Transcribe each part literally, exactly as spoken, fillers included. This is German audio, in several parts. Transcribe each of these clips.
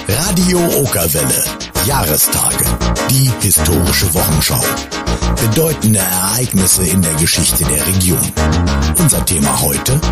Radio Okerwelle. Jahrestage. Die historische Wochenschau. Bedeutende Ereignisse in der Geschichte der Region. Unser Thema heute: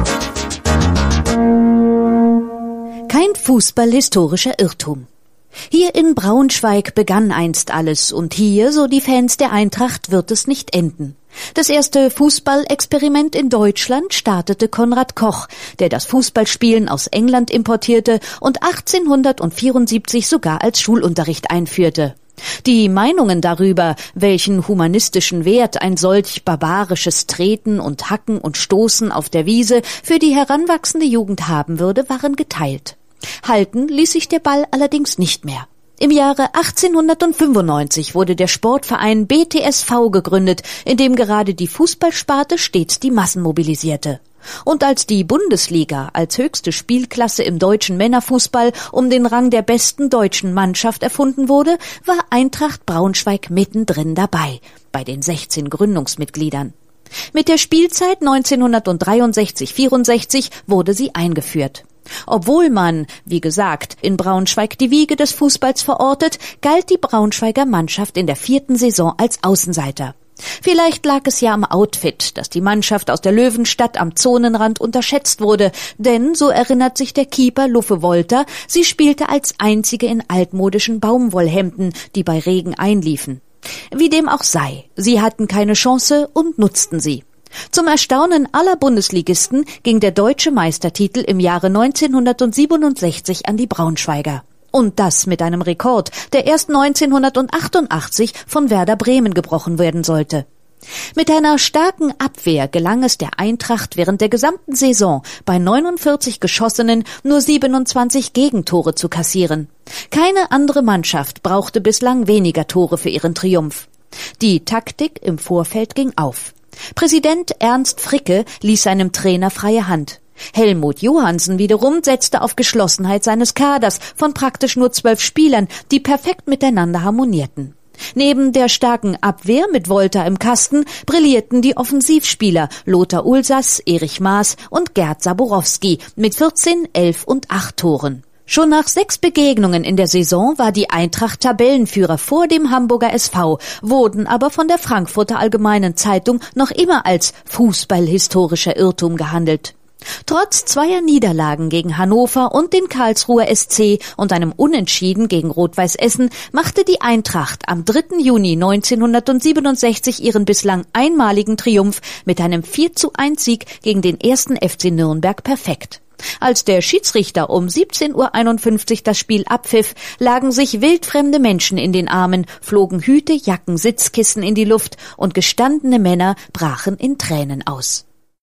Kein fußballhistorischer Irrtum. Hier in Braunschweig begann einst alles und hier, so die Fans der Eintracht, wird es nicht enden. Das erste Fußballexperiment in Deutschland startete Konrad Koch, der das Fußballspielen aus England importierte und achtzehnhundertvierundsiebzig sogar als Schulunterricht einführte. Die Meinungen darüber, welchen humanistischen Wert ein solch barbarisches Treten und Hacken und Stoßen auf der Wiese für die heranwachsende Jugend haben würde, waren geteilt. Halten ließ sich der Ball allerdings nicht mehr. Im Jahre achtzehnhundertfünfundneunzig wurde der Sportverein B T S V gegründet, in dem gerade die Fußballsparte stets die Massen mobilisierte. Und als die Bundesliga als höchste Spielklasse im deutschen Männerfußball um den Rang der besten deutschen Mannschaft erfunden wurde, war Eintracht Braunschweig mittendrin dabei, bei den sechzehn Gründungsmitgliedern. Mit der Spielzeit neunzehnhundertdreiundsechzig vierundsechzig wurde sie eingeführt. Obwohl man, wie gesagt, in Braunschweig die Wiege des Fußballs verortet, galt die Braunschweiger Mannschaft in der vierten Saison als Außenseiter. Vielleicht lag es ja am Outfit, dass die Mannschaft aus der Löwenstadt am Zonenrand unterschätzt wurde, denn, so erinnert sich der Keeper Luffe Wolter, sie spielte als einzige in altmodischen Baumwollhemden, die bei Regen einliefen. Wie dem auch sei, sie hatten keine Chance und nutzten sie. Zum Erstaunen aller Bundesligisten ging der deutsche Meistertitel im Jahre neunzehnhundertsiebenundsechzig an die Braunschweiger. Und das mit einem Rekord, der erst neunzehnhundertachtundachtzig von Werder Bremen gebrochen werden sollte. Mit einer starken Abwehr gelang es der Eintracht während der gesamten Saison bei neunundvierzig geschossenen nur siebenundzwanzig Gegentore zu kassieren. Keine andere Mannschaft brauchte bislang weniger Tore für ihren Triumph. Die Taktik im Vorfeld ging auf. Präsident Ernst Fricke ließ seinem Trainer freie Hand. Helmut Johansen wiederum setzte auf Geschlossenheit seines Kaders von praktisch nur zwölf Spielern, die perfekt miteinander harmonierten. Neben der starken Abwehr mit Wolter im Kasten brillierten die Offensivspieler Lothar Ulsas, Erich Maas und Gerd Saborowski mit vierzehn, elf und acht Toren. Schon nach sechs Begegnungen in der Saison war die Eintracht Tabellenführer vor dem Hamburger S V, wurden aber von der Frankfurter Allgemeinen Zeitung noch immer als fußballhistorischer Irrtum gehandelt. Trotz zweier Niederlagen gegen Hannover und den Karlsruher S C und einem Unentschieden gegen Rot-Weiß Essen machte die Eintracht am dritten Juni neunzehnhundertsiebenundsechzig ihren bislang einmaligen Triumph mit einem vier zu eins Sieg gegen den ersten F C Nürnberg perfekt. Als der Schiedsrichter um siebzehn Uhr einundfünfzig das Spiel abpfiff, lagen sich wildfremde Menschen in den Armen, flogen Hüte, Jacken, Sitzkissen in die Luft und gestandene Männer brachen in Tränen aus.